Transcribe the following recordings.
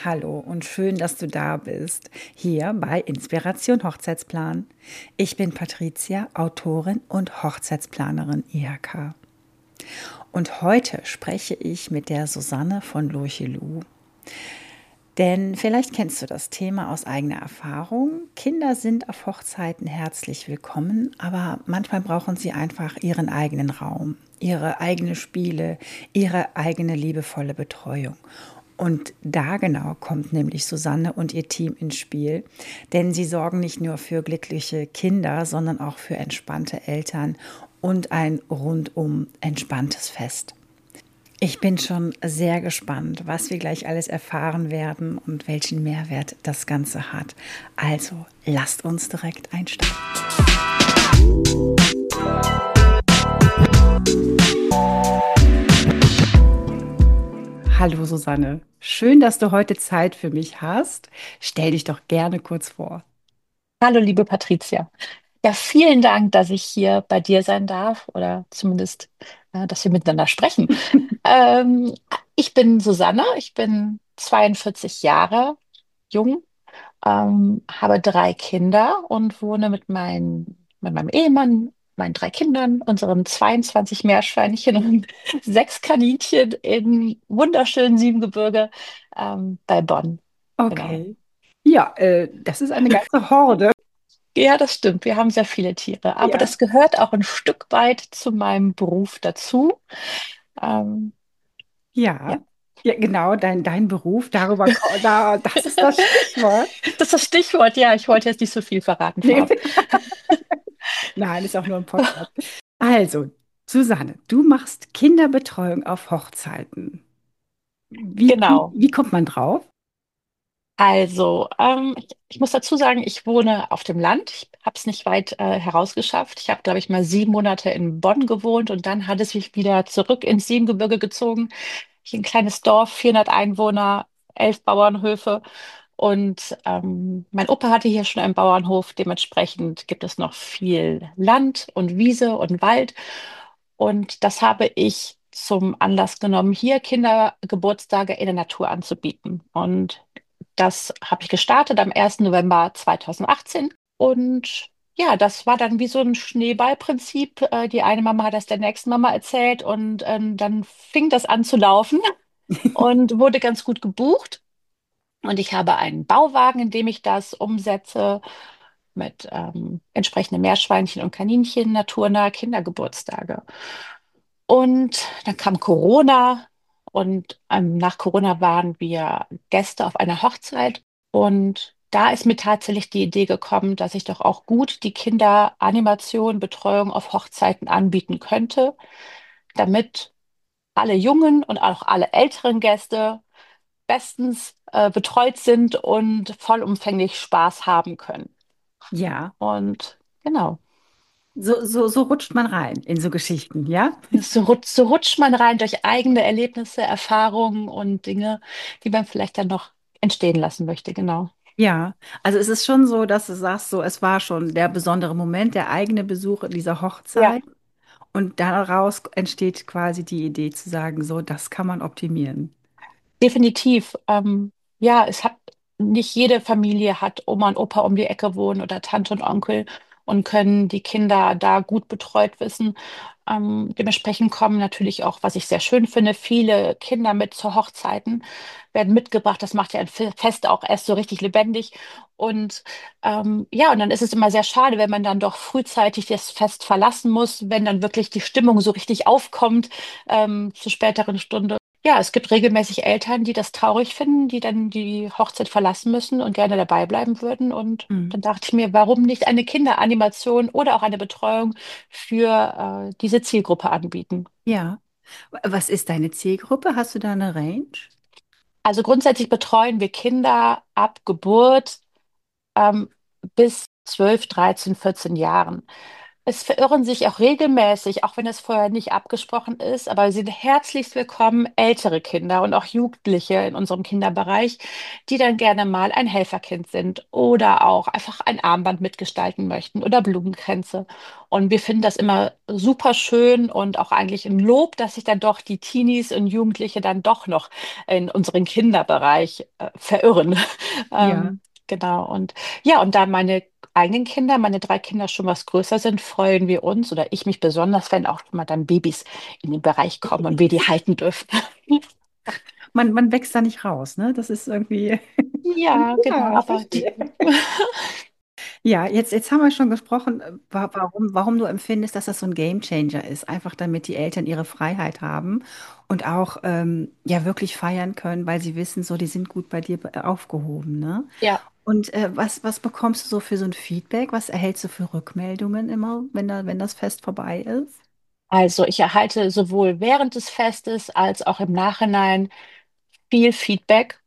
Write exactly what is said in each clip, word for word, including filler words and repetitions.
Hallo und schön, dass du da bist, hier bei Inspiration Hochzeitsplan. Ich bin Patricia, Autorin und Hochzeitsplanerin I H K. Und heute spreche ich mit der Susanne von Lurcheluh. Denn vielleicht kennst du das Thema aus eigener Erfahrung. Kinder sind auf Hochzeiten herzlich willkommen, aber manchmal brauchen sie einfach ihren eigenen Raum, ihre eigenen Spiele, ihre eigene liebevolle Betreuung. Und da genau kommt nämlich Susanne und ihr Team ins Spiel, denn sie sorgen nicht nur für glückliche Kinder, sondern auch für entspannte Eltern und ein rundum entspanntes Fest. Ich bin schon sehr gespannt, was wir gleich alles erfahren werden und welchen Mehrwert das Ganze hat. Also lasst uns direkt einsteigen. Hallo Susanne, schön, dass du heute Zeit für mich hast. Stell dich doch gerne kurz vor. Hallo, liebe Patricia. Ja, vielen Dank, dass ich hier bei dir sein darf oder zumindest, äh, dass wir miteinander sprechen. Ähm, Ich bin Susanne, ich bin zweiundvierzig Jahre jung, ähm, habe drei Kinder und wohne mit, mein, mit meinem Ehemann, meinen drei Kindern, unseren zweiundzwanzig Meerschweinchen und sechs Kaninchen im wunderschönen Siebengebirge, ähm, bei Bonn. Genau. Okay. Ja, äh, das ist eine ganze Horde. Ja, das stimmt. Wir haben sehr viele Tiere, aber Ja. das gehört auch ein Stück weit zu meinem Beruf dazu. Ähm, ja, Ja, ja, genau, dein, dein Beruf, darüber, ko- da, das ist das Stichwort. das ist das Stichwort. Ja, ich wollte jetzt nicht so viel verraten Nee. vorab. Nein, ist auch nur ein Podcast. Also, Susanne, du machst Kinderbetreuung auf Hochzeiten. Wie, wie, Genau. wie kommt man drauf? Also, ähm, ich, ich muss dazu sagen, ich wohne auf dem Land. Ich habe es nicht weit äh, herausgeschafft. Ich habe, glaube ich, mal sieben Monate in Bonn gewohnt und dann hat es mich wieder zurück ins Siebengebirge gezogen. Hier ein kleines Dorf, vierhundert Einwohner, elf Bauernhöfe. Und ähm, mein Opa hatte hier schon einen Bauernhof. Dementsprechend gibt es noch viel Land und Wiese und Wald. Und das habe ich zum Anlass genommen, hier Kindergeburtstage in der Natur anzubieten. Und das habe ich gestartet am ersten November zweitausendachtzehn. Und ja, das war dann wie so ein Schneeballprinzip. Äh, Die eine Mama hat das der nächsten Mama erzählt und ähm, dann fing das an zu laufen und wurde ganz gut gebucht. Und ich habe einen Bauwagen, in dem ich das umsetze mit ähm, entsprechenden Meerschweinchen und Kaninchen, naturnahe Kindergeburtstage. Und dann kam Corona und ähm, nach Corona waren wir Gäste auf einer Hochzeit. Und da ist mir tatsächlich die Idee gekommen, dass ich doch auch gut die Kinderanimation, Betreuung auf Hochzeiten anbieten könnte, damit alle jungen und auch alle älteren Gäste bestens äh, betreut sind und vollumfänglich Spaß haben können. Ja, Und genau, so, so, so rutscht man rein in so Geschichten, ja? so, rut so rutscht man rein durch eigene Erlebnisse, Erfahrungen und Dinge, die man vielleicht dann noch entstehen lassen möchte. Genau. Ja, also es ist schon so, dass du sagst, so, es war schon der besondere Moment, der eigene Besuch dieser Ja. Hochzeit. Und daraus entsteht quasi die Idee zu sagen, so, das kann man optimieren. Definitiv. Ähm, ja, es hat nicht jede Familie hat Oma und Opa um die Ecke wohnen oder Tante und Onkel und können die Kinder da gut betreut wissen. Ähm, dementsprechend kommen natürlich auch, was ich sehr schön finde, viele Kinder mit zu Hochzeiten, werden mitgebracht. Das macht ja ein Fe- Fest auch erst so richtig lebendig. Und ähm, ja, und dann ist es immer sehr schade, wenn man dann doch frühzeitig das Fest verlassen muss, wenn dann wirklich die Stimmung so richtig aufkommt, ähm, zur späteren Stunde. Ja, es gibt regelmäßig Eltern, die das traurig finden, die dann die Hochzeit verlassen müssen und gerne dabei bleiben würden. Und Mhm. dann dachte ich mir, warum nicht eine Kinderanimation oder auch eine Betreuung für äh, diese Zielgruppe anbieten? Ja. Was ist deine Zielgruppe? Hast du da eine Range? Also grundsätzlich betreuen wir Kinder ab Geburt ähm, bis zwölf, dreizehn, vierzehn Jahren. Es verirren sich auch regelmäßig, auch wenn es vorher nicht abgesprochen ist, aber sind herzlichst willkommen ältere Kinder und auch Jugendliche in unserem Kinderbereich, die dann gerne mal ein Helferkind sind oder auch einfach ein Armband mitgestalten möchten oder Blumenkränze. Und wir finden das immer super schön und auch eigentlich ein Lob, dass sich dann doch die Teenies und Jugendliche dann doch noch in unseren Kinderbereich äh, verirren. Ja. Ähm, genau. Und ja, und da meine eigenen Kinder, meine drei Kinder schon was größer sind, freuen wir uns oder ich mich besonders, wenn auch mal dann Babys in den Bereich kommen und wir die halten dürfen. Man, man wächst da nicht raus, ne? Das ist irgendwie, Ja, genau, ja, ich aber die, verstehe. Ja, jetzt, jetzt haben wir schon gesprochen, äh, wa- warum, warum du empfindest, dass das so ein Gamechanger ist. Einfach damit die Eltern ihre Freiheit haben und auch ähm, ja wirklich feiern können, weil sie wissen, so, die sind gut bei dir be- aufgehoben, ne? ja, Und äh, was, was bekommst du so für so ein Feedback? Was erhältst du für Rückmeldungen immer, wenn da, wenn das Fest vorbei ist? also ich erhalte sowohl während des Festes als auch im Nachhinein viel Feedback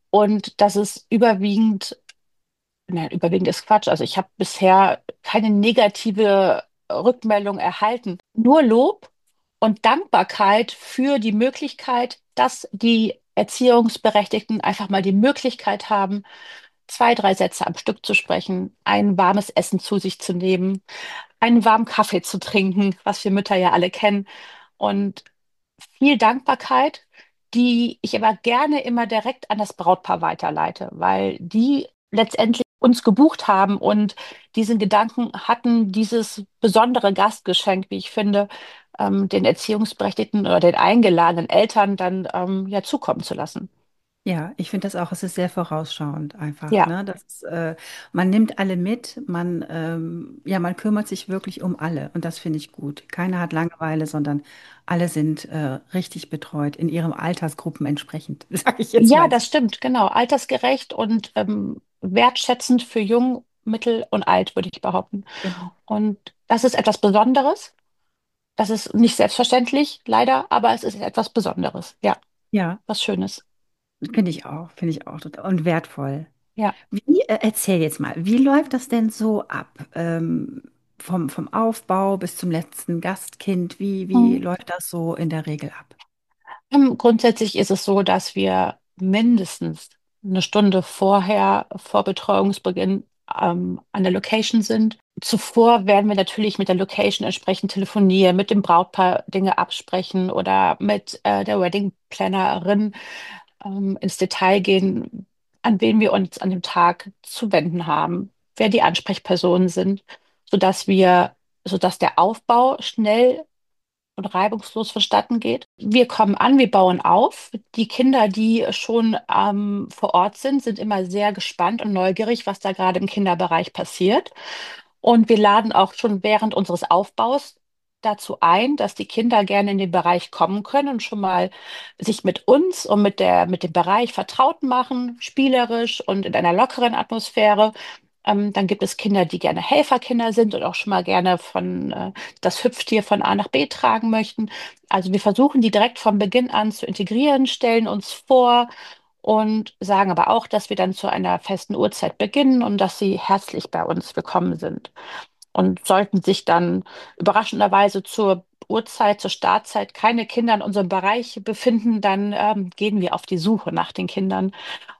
und das ist überwiegend, nein, überwiegend ist Quatsch. Also ich habe bisher keine negative Rückmeldung erhalten, nur Lob und Dankbarkeit für die Möglichkeit, dass die Erziehungsberechtigten einfach mal die Möglichkeit haben, zwei, drei Sätze am Stück zu sprechen, ein warmes Essen zu sich zu nehmen, einen warmen Kaffee zu trinken, was wir Mütter ja alle kennen. Und viel Dankbarkeit, die ich aber gerne immer direkt an das Brautpaar weiterleite, weil die letztendlich uns gebucht haben und diesen Gedanken hatten, dieses besondere Gastgeschenk, wie ich finde, ähm, den Erziehungsberechtigten oder den eingeladenen Eltern dann ähm, ja zukommen zu lassen. Ja, ich finde das auch, es ist sehr vorausschauend einfach, Ja. ne? Das ist, äh, man nimmt alle mit, man, ähm, ja, man kümmert sich wirklich um alle und das finde ich gut. Keiner hat Langeweile, sondern alle sind äh, richtig betreut, in ihren Altersgruppen entsprechend, sage ich jetzt Ja, mal. das stimmt, genau. Altersgerecht und ähm, wertschätzend für jung, mittel und alt, würde ich behaupten. Genau. Und das ist etwas Besonderes. Das ist nicht selbstverständlich, leider, aber es ist etwas Besonderes. Ja, Ja, was Schönes. finde ich auch, finde ich auch total und wertvoll. Ja. Wie, äh, erzähl jetzt mal, wie läuft das denn so ab? Ähm, vom, vom Aufbau bis zum letzten Gastkind, wie, wie Mhm. läuft das so in der Regel ab? Ähm, Grundsätzlich ist es so, dass wir mindestens eine Stunde vorher, vor Betreuungsbeginn, ähm, an der Location sind. Zuvor werden wir natürlich mit der Location entsprechend telefonieren, mit dem Brautpaar Dinge absprechen oder mit äh, der Wedding Plannerin ähm, ins Detail gehen, an wen wir uns an dem Tag zu wenden haben, wer die Ansprechpersonen sind, sodass wir, sodass der Aufbau schnell und reibungslos vonstatten geht. Wir kommen an, wir bauen auf. Die Kinder, die schon ähm, vor Ort sind, sind immer sehr gespannt und neugierig, was da gerade im Kinderbereich passiert. Und wir laden auch schon während unseres Aufbaus dazu ein, dass die Kinder gerne in den Bereich kommen können und schon mal sich mit uns und mit der, mit dem Bereich vertraut machen, spielerisch und in einer lockeren Atmosphäre. Ähm, dann gibt es Kinder, die gerne Helferkinder sind und auch schon mal gerne von äh, das Hüpftier von A nach B tragen möchten. Also wir versuchen die direkt von Beginn an zu integrieren, stellen uns vor und sagen aber auch, dass wir dann zu einer festen Uhrzeit beginnen und dass sie herzlich bei uns willkommen sind. Und sollten sich dann überraschenderweise zur Uhrzeit, zur Startzeit keine Kinder in unserem Bereich befinden, dann ähm, gehen wir auf die Suche nach den Kindern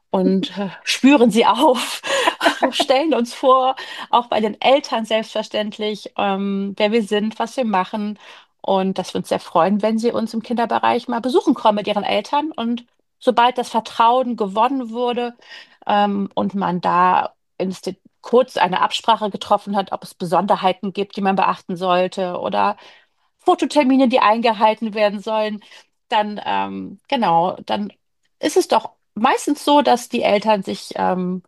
und äh, spüren sie auf, stellen uns vor, auch bei den Eltern selbstverständlich, ähm, wer wir sind, was wir machen und dass wir uns sehr freuen, wenn sie uns im Kinderbereich mal besuchen kommen mit ihren Eltern und sobald das Vertrauen gewonnen wurde ähm, und man da ins De- kurz eine Absprache getroffen hat, ob es Besonderheiten gibt, die man beachten sollte oder Fototermine, die eingehalten werden sollen, dann ähm, genau, dann ist es doch meistens so, dass die Eltern sich ähm,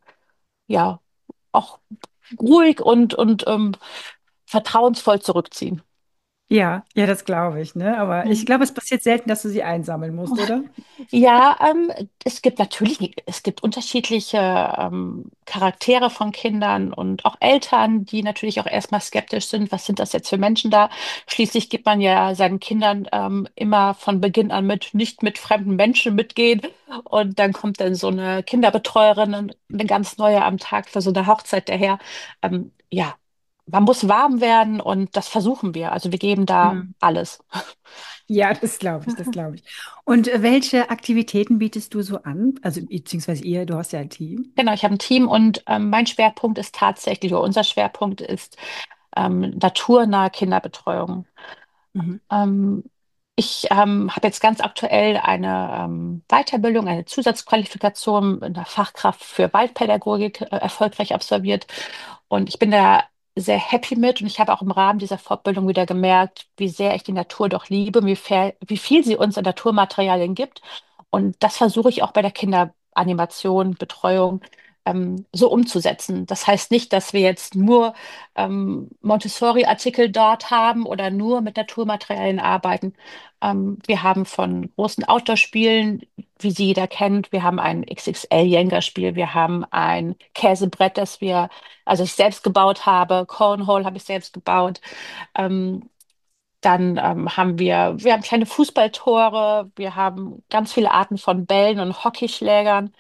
ja auch ruhig und, und ähm, vertrauensvoll zurückziehen. Ja, ja, das glaube ich, ne? Aber ich Hm. glaube, es passiert selten, dass du sie einsammeln musst, oder? Ja, ähm, es gibt natürlich, es gibt unterschiedliche ähm, Charaktere von Kindern und auch Eltern, die natürlich auch erstmal skeptisch sind, was sind das jetzt für Menschen da? Schließlich gibt man ja seinen Kindern ähm, immer von Beginn an mit, nicht mit fremden Menschen mitgehen. Und dann kommt dann so eine Kinderbetreuerin, eine ganz neue am Tag für so eine Hochzeit daher. Ähm, ja. man muss warm werden und das versuchen wir. Also wir geben da Hm. alles. Ja, das glaube ich, das glaube ich. Und äh, welche Aktivitäten bietest du so an? Also beziehungsweise ihr, du hast ja ein Team. Genau, ich habe ein Team und ähm, mein Schwerpunkt ist tatsächlich, oder unser Schwerpunkt ist ähm, naturnahe Kinderbetreuung. Mhm. Ähm, ich ähm, habe jetzt ganz aktuell eine ähm, Weiterbildung, eine Zusatzqualifikation in der Fachkraft für Waldpädagogik äh, erfolgreich absolviert. Und ich bin da sehr happy mit. Und ich habe auch im Rahmen dieser Fortbildung wieder gemerkt, wie sehr ich die Natur doch liebe, wie, fair, wie viel sie uns an Naturmaterialien gibt. Und das versuche ich auch bei der Kinderanimation, Betreuung ähm, so umzusetzen. Das heißt nicht, dass wir jetzt nur ähm, Montessori-Artikel dort haben oder nur mit Naturmaterialien arbeiten. Ähm, wir haben von großen Outdoor-Spielen, wie sie jeder kennt, wir haben ein X X L-Jenga-Spiel, wir haben ein Käsebrett, das wir, also ich selbst gebaut habe, Cornhole habe ich selbst gebaut. Ähm, dann ähm, haben wir, wir haben kleine Fußballtore, wir haben ganz viele Arten von Bällen und Hockeyschlägern.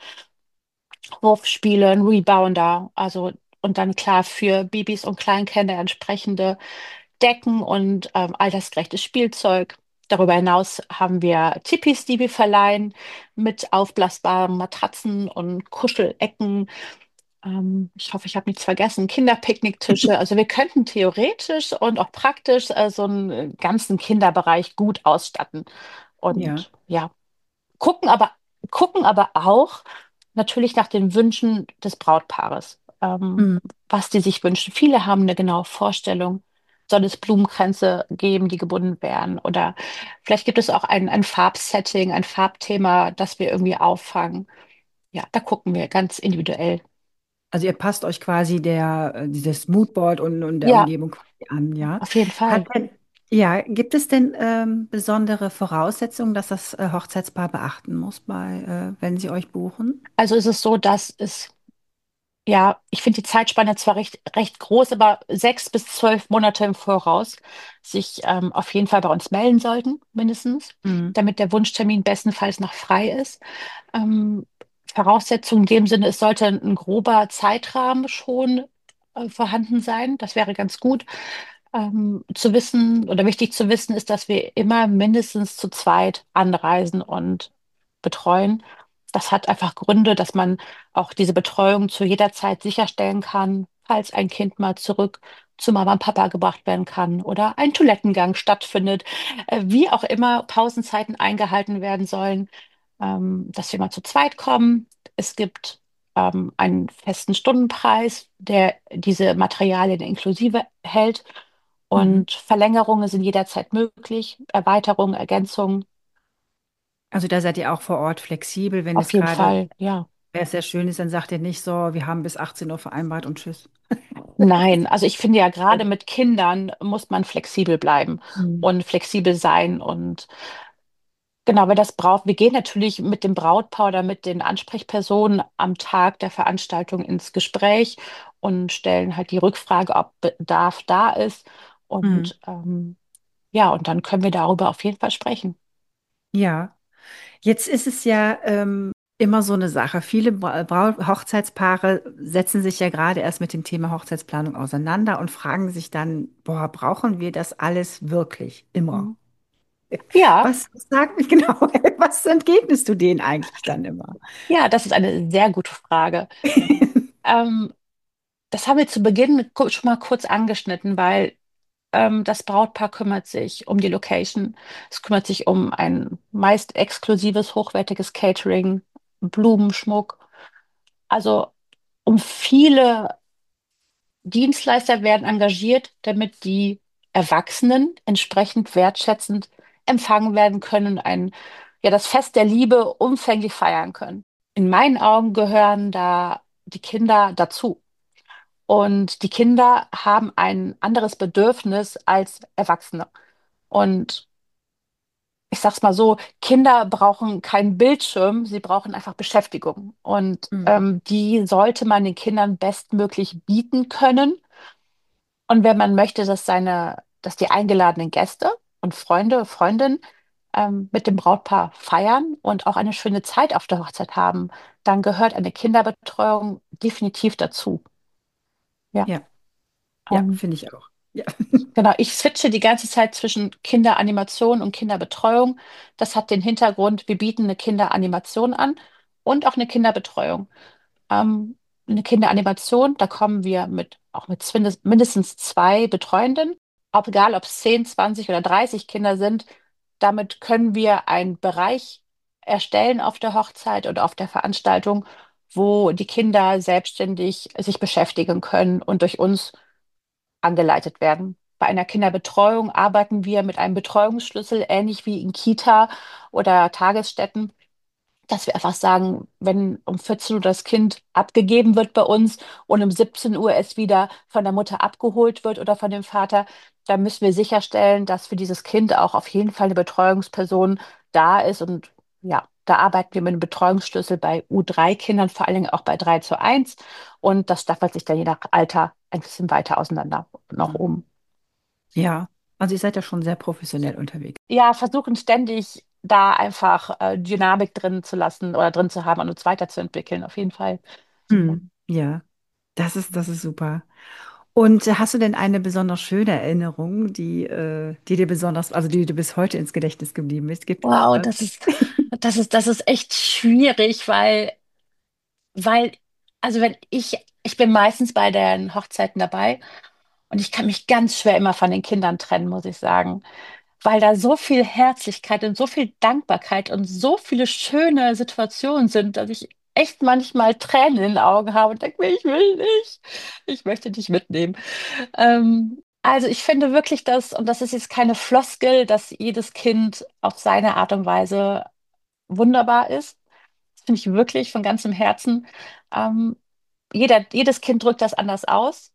Wurfspiele, ein Rebounder, also und dann klar für Babys und Kleinkinder entsprechende Decken und ähm, altersgerechtes Spielzeug. Darüber hinaus haben wir Tippis, die wir verleihen mit aufblasbaren Matratzen und Kuschelecken. Ähm, ich hoffe, ich habe nichts vergessen. Kinderpicknicktische. Also wir könnten theoretisch und auch praktisch äh, so einen äh, ganzen Kinderbereich gut ausstatten. Ja. Und ja, gucken aber, gucken aber auch natürlich nach den Wünschen des Brautpaares, ähm, Mhm. was die sich wünschen. Viele haben eine genaue Vorstellung. Soll es Blumenkränze geben, die gebunden werden? Oder vielleicht gibt es auch ein, ein Farbsetting, ein Farbthema, das wir irgendwie auffangen. Ja, da gucken wir ganz individuell. Also ihr passt euch quasi der, äh, dieses Moodboard und, und der Ja, Umgebung quasi an, ja? auf jeden Hat Fall. denn, ja, gibt es denn ähm, besondere Voraussetzungen, dass das äh, Hochzeitspaar beachten muss, bei, äh, wenn sie euch buchen? Also ist es so, dass es ja, ich finde die Zeitspanne zwar recht, recht groß, aber sechs bis zwölf Monate im Voraus sich ähm, auf jeden Fall bei uns melden sollten, mindestens, Mhm. damit der Wunschtermin bestenfalls noch frei ist. Ähm, Voraussetzung in dem Sinne, es sollte ein grober Zeitrahmen schon äh, vorhanden sein. Das wäre ganz gut. Ähm, zu wissen oder wichtig zu wissen ist, dass wir immer mindestens zu zweit anreisen und betreuen. Das hat einfach Gründe, dass man auch diese Betreuung zu jeder Zeit sicherstellen kann, falls ein Kind mal zurück zu Mama und Papa gebracht werden kann oder ein Toilettengang stattfindet, äh, wie auch immer Pausenzeiten eingehalten werden sollen, ähm, dass wir mal zu zweit kommen. Es gibt ähm, einen festen Stundenpreis, der diese Materialien inklusive hält Mhm. und Verlängerungen sind jederzeit möglich, Erweiterungen, Ergänzungen, Also da seid ihr auch vor Ort flexibel, wenn auf es jeden gerade, Fall, ja. wenn es sehr schön ist, dann sagt ihr nicht so, wir haben bis achtzehn Uhr vereinbart und tschüss. Nein, also ich finde ja gerade mit Kindern muss man flexibel bleiben Mhm. und flexibel sein und genau, weil das Braut, wir gehen natürlich mit dem Brautpaar oder mit den Ansprechpersonen am Tag der Veranstaltung ins Gespräch und stellen halt die Rückfrage, ob Bedarf da ist Mhm. und ähm, ja, und dann können wir darüber auf jeden Fall sprechen. Ja. Jetzt ist es ja ähm, immer so eine Sache. Viele Bra Brau Hochzeitspaare setzen sich ja gerade erst mit dem Thema Hochzeitsplanung auseinander und fragen sich dann, boah, brauchen wir das alles wirklich immer? Mhm. Ja, Was sagen, genau, was entgegnest du denen eigentlich dann immer? ja, das ist eine sehr gute Frage. Ähm, Das haben wir zu Beginn ku- schon mal kurz angeschnitten, weil ähm, das Brautpaar kümmert sich um die Location. Es kümmert sich um ein meist exklusives, hochwertiges Catering, Blumenschmuck. Also um viele Dienstleister werden engagiert, damit die Erwachsenen entsprechend wertschätzend empfangen werden können, ein, ja, das Fest der Liebe umfänglich feiern können. In meinen Augen gehören da die Kinder dazu. Und die Kinder haben ein anderes Bedürfnis als Erwachsene. Und ich sag's mal so, Kinder brauchen keinen Bildschirm, sie brauchen einfach Beschäftigung. Und Mhm. ähm, die sollte man den Kindern bestmöglich bieten können. Und wenn man möchte, dass seine, dass die eingeladenen Gäste und Freunde, Freundinnen ähm, mit dem Brautpaar feiern und auch eine schöne Zeit auf der Hochzeit haben, dann gehört eine Kinderbetreuung definitiv dazu. Ja. Ja. Ja, Ähm, finde ich auch. Ja. Genau, ich switche die ganze Zeit zwischen Kinderanimation und Kinderbetreuung. Das hat den Hintergrund, wir bieten eine Kinderanimation an und auch eine Kinderbetreuung. Ähm, eine Kinderanimation, da kommen wir mit auch mit zwindes- mindestens zwei Betreuenden, ob, egal ob es zehn, zwanzig oder dreißig Kinder sind. Damit können wir einen Bereich erstellen auf der Hochzeit oder auf der Veranstaltung, wo die Kinder selbstständig sich beschäftigen können und durch uns angeleitet werden. Bei einer Kinderbetreuung arbeiten wir mit einem Betreuungsschlüssel, ähnlich wie in Kita oder Tagesstätten, dass wir einfach sagen, wenn um vierzehn Uhr das Kind abgegeben wird bei uns und um siebzehn Uhr es wieder von der Mutter abgeholt wird oder von dem Vater, dann müssen wir sicherstellen, dass für dieses Kind auch auf jeden Fall eine Betreuungsperson da ist. Und ja, da arbeiten wir mit einem Betreuungsschlüssel bei u drei Kindern, vor allen Dingen auch bei drei zu eins. Und das staffelt sich dann je nach Alter ein bisschen weiter auseinander nach oben. Ja, also ihr seid ja schon sehr professionell unterwegs. Ja, versuchen ständig da einfach äh, Dynamik drin zu lassen oder drin zu haben und uns weiterzuentwickeln, auf jeden Fall. Hm. Ja, das ist, das ist super. Und äh, hast du denn eine besonders schöne Erinnerung, die, äh, die dir besonders, also die dir bis heute ins Gedächtnis geblieben ist? Gibt es Wow, was? das ist, das ist, das ist echt schwierig, weil, weil, also wenn ich, ich bin meistens bei den Hochzeiten dabei und ich kann mich ganz schwer immer von den Kindern trennen, muss ich sagen, weil da so viel Herzlichkeit und so viel Dankbarkeit und so viele schöne Situationen sind, dass ich echt manchmal Tränen in den Augen habe und denke mir, ich will nicht, ich möchte dich mitnehmen. Ähm, also ich finde wirklich, dass, und das ist jetzt keine Floskel, dass jedes Kind auf seine Art und Weise wunderbar ist. Das finde ich wirklich von ganzem Herzen. Ähm, jeder, jedes Kind drückt das anders aus,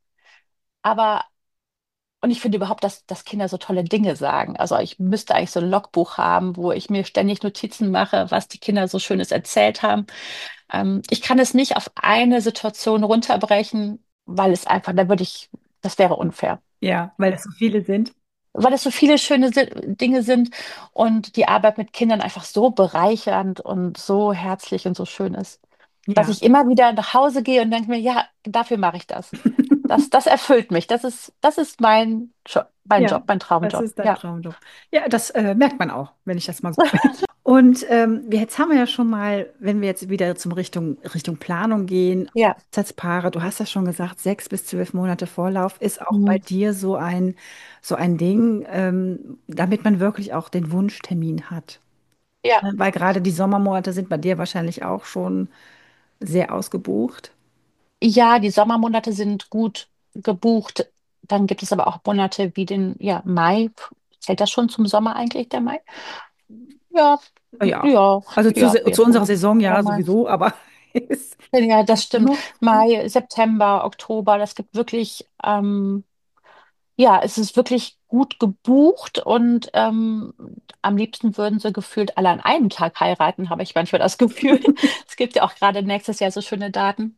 aber und ich finde überhaupt, dass, dass Kinder so tolle Dinge sagen. Also ich müsste eigentlich so ein Logbuch haben, wo ich mir ständig Notizen mache, was die Kinder so Schönes erzählt haben. Ähm, ich kann es nicht auf eine Situation runterbrechen, weil es einfach, da würde ich, das wäre unfair. Ja, weil es so viele sind. Weil es so viele schöne Si- Dinge sind und die Arbeit mit Kindern einfach so bereichernd und so herzlich und so schön ist, dass Ja. ich immer wieder nach Hause gehe und denke mir, ja, dafür mache ich das. Das, das erfüllt mich. Das ist, das ist mein Job, mein Ja, Job, mein das Traumjob. ist dein Ja. Traumjob. Ja, das äh, merkt man auch, wenn ich das mal so. Und ähm, wir- jetzt haben wir ja schon mal, wenn wir jetzt wieder zum Richtung, Richtung Planung gehen, Ja. Hochzeitspaare, du hast ja schon gesagt, sechs bis zwölf Monate Vorlauf ist auch bei Mhm. dir so ein, so ein Ding, ähm, damit man wirklich auch den Wunschtermin hat. Ja. Ne? Weil gerade die Sommermonate sind bei dir wahrscheinlich auch schon sehr ausgebucht. Ja, die Sommermonate sind gut gebucht. Dann gibt es aber auch Monate wie den, ja, Mai. Zählt das schon zum Sommer eigentlich, der Mai? Ja, Ja, ja, also zu, ja, Se- zu unserer Februar, Saison Februar, ja Mai. sowieso, aber ist Ja, das stimmt. noch. Mai, September, Oktober, das gibt wirklich, ähm, ja, es ist wirklich gut gebucht und ähm, am liebsten würden sie gefühlt alle an einem Tag heiraten, habe ich manchmal das Gefühl. Es gibt ja auch gerade nächstes Jahr so schöne Daten.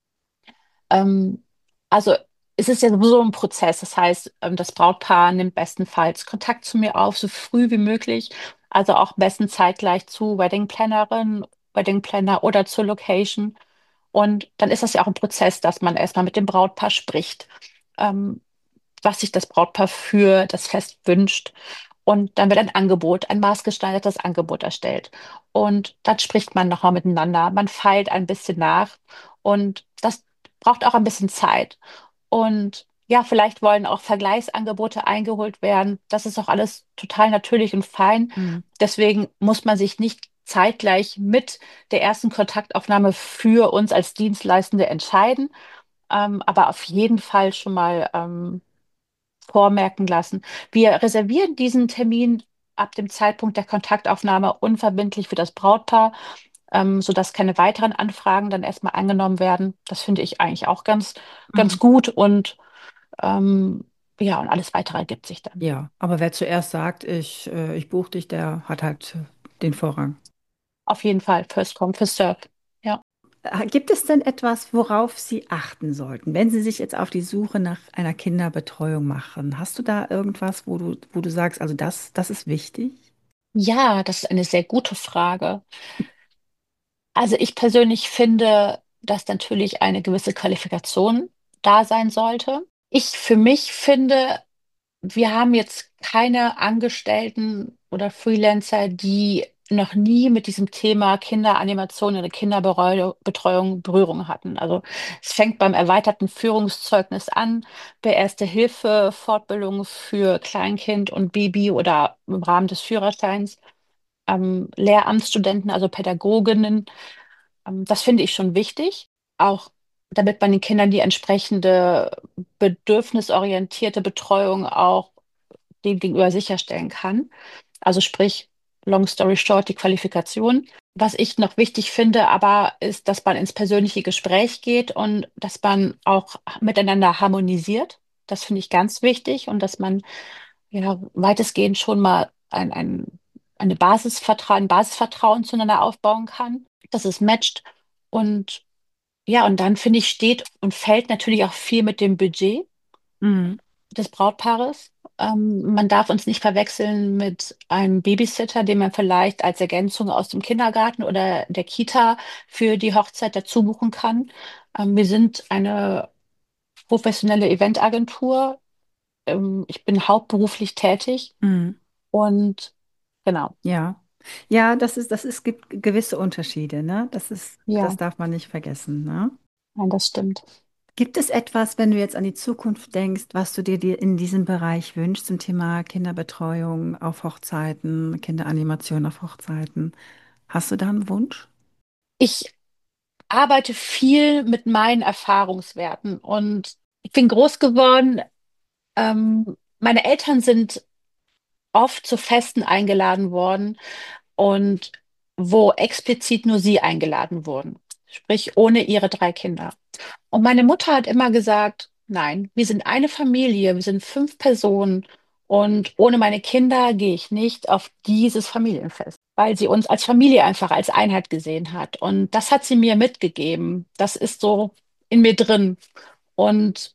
Ähm, also es ist ja sowieso ein Prozess. Das heißt, ähm, das Brautpaar nimmt bestenfalls Kontakt zu mir auf, so früh wie möglich. Also auch am besten zeitgleich zu Wedding Plannerin, Wedding Planner oder zur Location. Und dann ist das ja auch ein Prozess, dass man erstmal mit dem Brautpaar spricht, ähm, was sich das Brautpaar für das Fest wünscht. Und dann wird ein Angebot, ein maßgeschneidertes Angebot erstellt. Und dann spricht man nochmal miteinander. Man feilt ein bisschen nach. Und das braucht auch ein bisschen Zeit. Und ja, vielleicht wollen auch Vergleichsangebote eingeholt werden. Das ist auch alles total natürlich und fein. Hm. Deswegen muss man sich nicht zeitgleich mit der ersten Kontaktaufnahme für uns als Dienstleistende entscheiden, ähm, aber auf jeden Fall schon mal ähm, vormerken lassen. Wir reservieren diesen Termin ab dem Zeitpunkt der Kontaktaufnahme unverbindlich für das Brautpaar, ähm, sodass keine weiteren Anfragen dann erstmal angenommen werden. Das finde ich eigentlich auch ganz, ganz Mhm. gut und ähm, ja, und alles weitere ergibt sich dann. Ja, aber wer zuerst sagt, ich, äh, ich buche dich, der hat halt äh, den Vorrang. Auf jeden Fall, first come, first serve. Ja. Äh, Gibt es denn etwas, worauf Sie achten sollten, wenn Sie sich jetzt auf die Suche nach einer Kinderbetreuung machen? Hast du da irgendwas, wo du, wo du sagst, also das, das ist wichtig? Ja, das ist eine sehr gute Frage. Also ich persönlich finde, dass natürlich eine gewisse Qualifikation da sein sollte. Ich für mich finde, wir haben jetzt keine Angestellten oder Freelancer, die noch nie mit diesem Thema Kinderanimation oder Kinderbetreuung Berührung hatten. Also es fängt beim erweiterten Führungszeugnis an, bei Erste Hilfe, Fortbildung für Kleinkind und Baby oder im Rahmen des Führerscheins, ähm, Lehramtsstudenten, also Pädagoginnen. Ähm, das finde ich schon wichtig, auch damit man den Kindern die entsprechende bedürfnisorientierte Betreuung auch dem gegenüber sicherstellen kann. Also sprich, long story short, die Qualifikation. Was ich noch wichtig finde, aber ist, dass man ins persönliche Gespräch geht und dass man auch miteinander harmonisiert. Das finde ich ganz wichtig und dass man ja weitestgehend schon mal ein, ein, eine Basisvertrauen, ein Basisvertrauen zueinander aufbauen kann, dass es matcht. Und ja, und dann finde ich, steht und fällt natürlich auch viel mit dem Budget Mhm. des Brautpaares. Ähm, man darf uns nicht verwechseln mit einem Babysitter, den man vielleicht als Ergänzung aus dem Kindergarten oder der Kita für die Hochzeit dazu buchen kann. Ähm, wir sind eine professionelle Eventagentur. Ähm, ich bin hauptberuflich tätig Mhm. und genau, Ja. Ja, das ist, das ist, gibt gewisse Unterschiede, ne? Das ist, das ja, darf man nicht vergessen, ne? nein, das stimmt. Gibt es etwas, wenn du jetzt an die Zukunft denkst, was du dir die- in diesem Bereich wünschst, zum Thema Kinderbetreuung auf Hochzeiten, Kinderanimation auf Hochzeiten? Hast du da einen Wunsch? Ich arbeite viel mit meinen Erfahrungswerten und ich bin groß geworden. Ähm, meine Eltern sind oft zu Festen eingeladen worden und wo explizit nur sie eingeladen wurden, sprich ohne ihre drei Kinder. Und meine Mutter hat immer gesagt, nein, wir sind eine Familie, wir sind fünf Personen und ohne meine Kinder gehe ich nicht auf dieses Familienfest, weil sie uns als Familie einfach als Einheit gesehen hat. Und das hat sie mir mitgegeben. Das ist so in mir drin. Und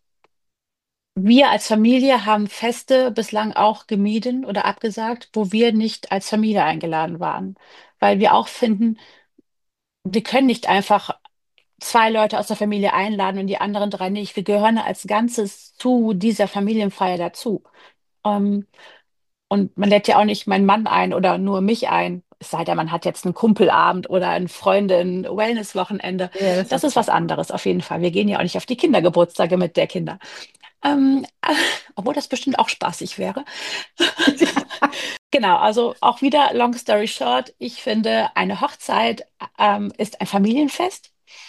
wir als Familie haben Feste bislang auch gemieden oder abgesagt, wo wir nicht als Familie eingeladen waren, weil wir auch finden, wir können nicht einfach zwei Leute aus der Familie einladen und die anderen drei nicht. Wir gehören als Ganzes zu dieser Familienfeier dazu. Ähm, und man lädt ja auch nicht meinen Mann ein oder nur mich ein. Es sei denn, man hat jetzt einen Kumpelabend oder ein Freundin-Wellness-Wochenende. Ja, das ist Das was ist was anderes. anderes, auf jeden Fall. Wir gehen ja auch nicht auf die Kindergeburtstage mit der Kinder. Ähm, obwohl das bestimmt auch spaßig wäre. Genau, also auch wieder long story short. Ich finde, eine Hochzeit ähm, ist ein Familienfest.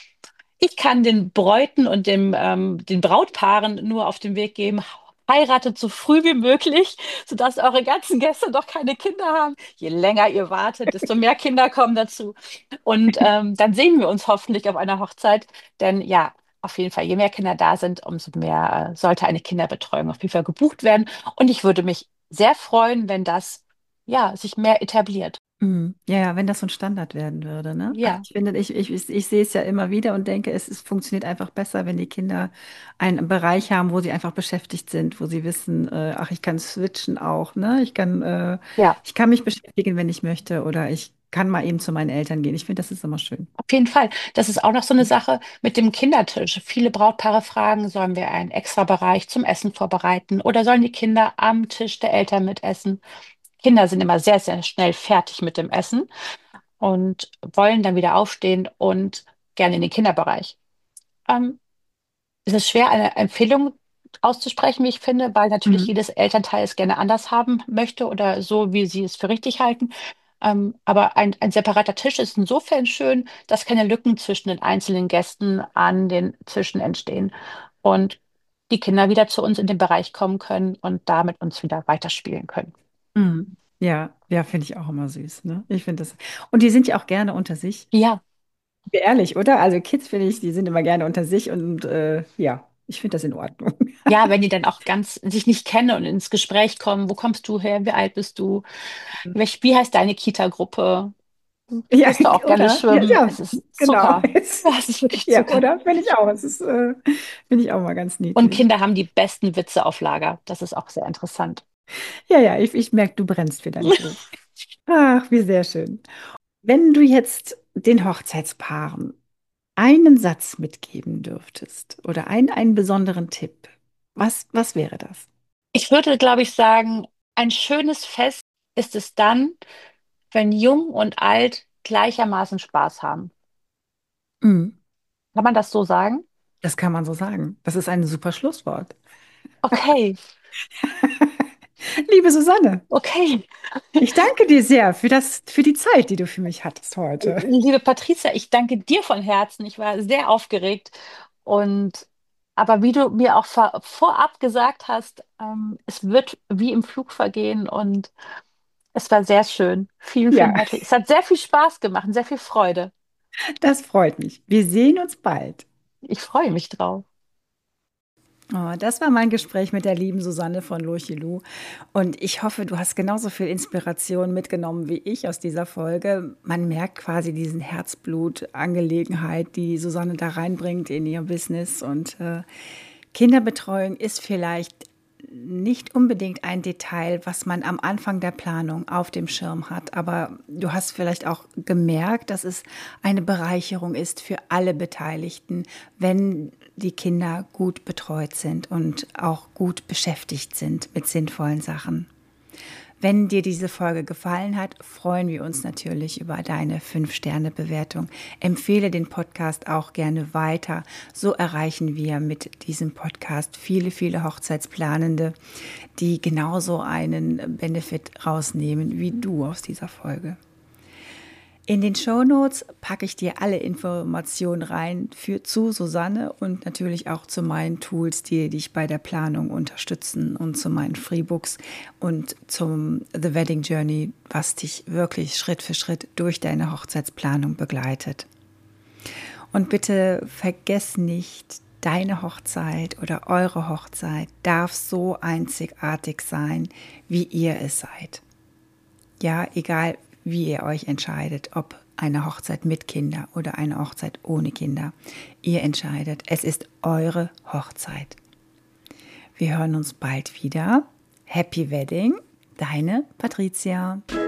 Ich kann den Bräuten und dem, ähm, den Brautpaaren nur auf den Weg geben, heiratet so früh wie möglich, sodass eure ganzen Gäste doch keine Kinder haben. Je länger ihr wartet, desto mehr Kinder kommen dazu. Und ähm, dann sehen wir uns hoffentlich auf einer Hochzeit. Denn ja, auf jeden Fall, je mehr Kinder da sind, umso mehr äh, sollte eine Kinderbetreuung auf jeden Fall gebucht werden. Und ich würde mich sehr freuen, wenn das ja sich mehr etabliert. Mhm. Ja, ja, wenn das so ein Standard werden würde, ne? Ach, Ja, ich finde, ich, ich, ich, ich sehe es ja immer wieder und denke, es, es funktioniert einfach besser, wenn die Kinder einen Bereich haben, wo sie einfach beschäftigt sind, wo sie wissen, äh, ach, ich kann switchen auch, ne? Ich kann, äh, ja. ich kann mich beschäftigen, wenn ich möchte, oder ich kann mal eben zu meinen Eltern gehen. Ich finde, das ist immer schön. Auf jeden Fall. Das ist auch noch so eine Sache mit dem Kindertisch. Viele Brautpaare fragen, sollen wir einen extra Bereich zum Essen vorbereiten oder sollen die Kinder am Tisch der Eltern mitessen? Kinder sind immer sehr, sehr schnell fertig mit dem Essen und wollen dann wieder aufstehen und gerne in den Kinderbereich. Ähm, Es ist schwer, eine Empfehlung auszusprechen, wie ich finde, weil natürlich Mhm. jedes Elternteil es gerne anders haben möchte oder so, wie sie es für richtig halten. Ähm, aber ein, ein separater Tisch ist insofern schön, dass keine Lücken zwischen den einzelnen Gästen an den Tischen entstehen und die Kinder wieder zu uns in den Bereich kommen können und da mit uns wieder weiterspielen können. Mhm. Ja, ja, finde ich auch immer süß, ne? Ich finde das. Und die sind ja auch gerne unter sich. Ja, Ehrlich, oder? Also Kids finde ich, die sind immer gerne unter sich und äh, ja, ich finde das in Ordnung. ja, wenn die dann auch ganz sich nicht kennen und ins Gespräch kommen, wo kommst du her, wie alt bist du, welch, wie heißt deine Kita-Gruppe? Ja, Gehst du auch gerne oder? Ja, schwimmen? ja, Es ist genau. Zucker. Ja, es ist wirklich Ja, Zucker. oder? Finde ich auch. Es ist, äh, finde ich auch mal ganz Und niedlich. Kinder haben die besten Witze auf Lager. Das ist auch sehr interessant. Ja, ja, ich, ich merke, du brennst für deinen Beruf. Ach, wie sehr schön. Wenn du jetzt den Hochzeitspaaren einen Satz mitgeben dürftest oder einen, einen besonderen Tipp, Was, was wäre das? Ich würde, glaube ich, sagen, ein schönes Fest ist es dann, wenn Jung und Alt gleichermaßen Spaß haben. Mhm. Kann man das so sagen? Das kann man so sagen. Das ist ein super Schlusswort. Okay, Liebe Susanne, okay. ich danke dir sehr für das, für die Zeit, die du für mich hattest heute. Liebe Patricia, ich danke dir von Herzen. Ich war sehr aufgeregt und aber wie du mir auch vor, vorab gesagt hast, ähm, es wird wie im Flug vergehen und es war sehr schön. Vielen, Ja, vielen herzlichen. Es hat sehr viel Spaß gemacht und sehr viel Freude. das freut mich. Wir sehen uns bald. Ich freue mich drauf. Oh, das war mein Gespräch mit der lieben Susanne von Lurchilu. Und ich hoffe, du hast genauso viel Inspiration mitgenommen wie ich aus dieser Folge. Man merkt quasi diesen Herzblut-Angelegenheit, die Susanne da reinbringt in ihr Business. Und äh, Kinderbetreuung ist vielleicht nicht unbedingt ein Detail, was man am Anfang der Planung auf dem Schirm hat. Aber du hast vielleicht auch gemerkt, dass es eine Bereicherung ist für alle Beteiligten, wenn die Kinder gut betreut sind und auch gut beschäftigt sind mit sinnvollen Sachen. Wenn dir diese Folge gefallen hat, freuen wir uns natürlich über deine fünf Sterne Bewertung. Empfehle den Podcast auch gerne weiter. So erreichen wir mit diesem Podcast viele, viele Hochzeitsplanende, die genauso einen Benefit rausnehmen wie du aus dieser Folge. In den Shownotes packe ich dir alle Informationen rein für zu Susanne und natürlich auch zu meinen Tools, die dich bei der Planung unterstützen und zu meinen Freebooks und zum The Wedding Journey, was dich wirklich Schritt für Schritt durch deine Hochzeitsplanung begleitet. Und bitte vergiss nicht, deine Hochzeit oder eure Hochzeit darf so einzigartig sein, wie ihr es seid. Ja, egal wie ihr euch entscheidet, ob eine Hochzeit mit Kinder oder eine Hochzeit ohne Kinder. Ihr entscheidet, es ist eure Hochzeit. Wir hören uns bald wieder. Happy Wedding, deine Patricia.